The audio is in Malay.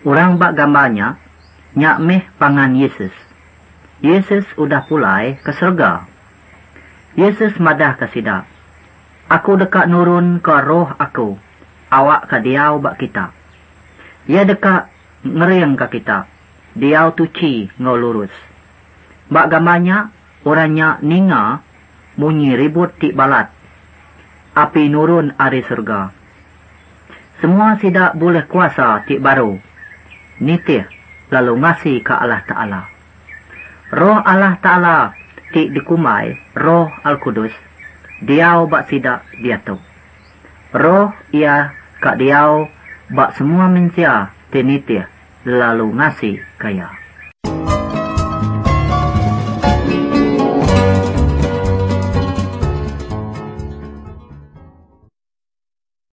Orang bak gambarnya, nyak meh pangan Yesus. Yesus udah pulai ke surga. Yesus madah ke sida. Aku dekat nurun ke roh aku. Awak ke diau bak kita. Ia dekat ngering ke kita. Diau tuci ngolurus. Bak gambarnya, orangnya ninga bunyi ribut tik balat. Api nurun ari surga. Semua sidak boleh kuasa tik baru. Nitih lalu ngasih ke Allah Ta'ala. Roh Allah Ta'ala tik dikumai roh Al-Kudus. Diau bak sidak dia tu. Roh ia kak diau bak semua manusia tinitih lalu ngasih kaya.